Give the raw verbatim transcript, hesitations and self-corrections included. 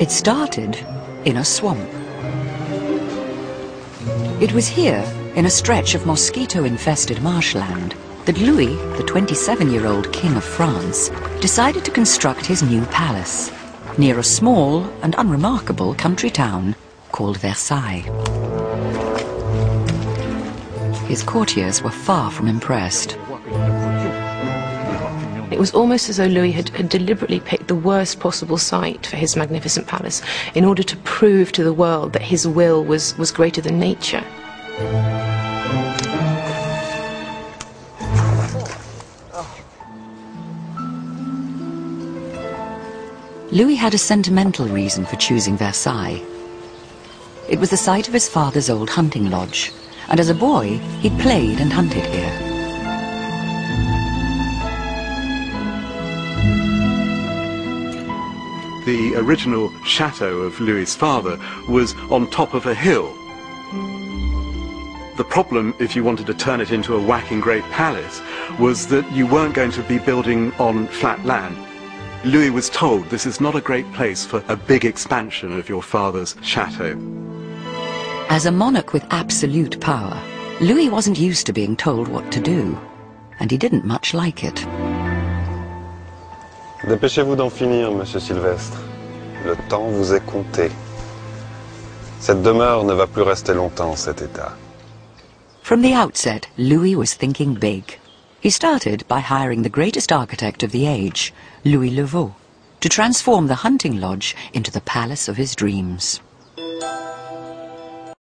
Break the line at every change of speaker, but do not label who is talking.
It started in a swamp. It was here, in a stretch of mosquito-infested marshland, that Louis, the twenty-seven-year-old King of France, decided to construct his new palace, near a small and unremarkable country town called Versailles. His courtiers were far from impressed.
It was almost as though Louis had, had deliberately picked the worst possible site for his magnificent palace in order to prove to the world that his will was, was greater than nature.
Louis had a sentimental reason for choosing Versailles. It was the site of his father's old hunting lodge, and as a boy, he'd played and hunted here.
The original chateau of Louis's father was on top of a hill. The problem, if you wanted to turn it into a whacking great palace, was that you weren't going to be building on flat land. Louis was told this is not a great place for a big expansion of your father's chateau.
As a monarch with absolute power, Louis wasn't used to being told what to do, and he didn't much like it.
Dépêchez-vous d'en finir, Monsieur Sylvestre. Le temps vous est compté. Cette demeure ne va plus rester longtemps en cet état.
From the outset, Louis was thinking big. He started by hiring the greatest architect of the age, Louis Le Vau, to transform the hunting lodge into the palace of his dreams.